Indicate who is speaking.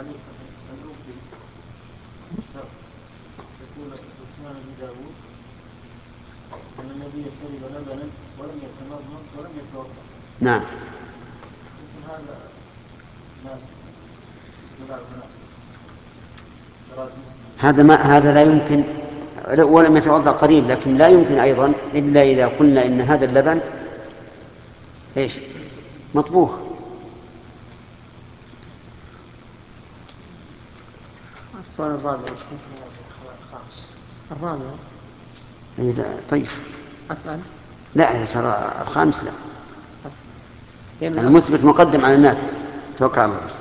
Speaker 1: تعليق الأوفي يقول عثمان بن داود أن النبي شرب لبنا ولم يتمضمض ولم يتوضأ.
Speaker 2: نعم.
Speaker 1: لكن هذا ناس
Speaker 2: هذا لا يمكن، ولم يتوضأ قريب، لكن لا يمكن أيضا إلا إذا قلنا إن هذا اللبن إيش؟ مطبوخ.
Speaker 1: السؤال الرابع الخامس الرابع.
Speaker 2: لا طيب
Speaker 1: أسأل.
Speaker 2: لا ترى الخامس لا، المثبت مقدم على النافي. توكل على الله.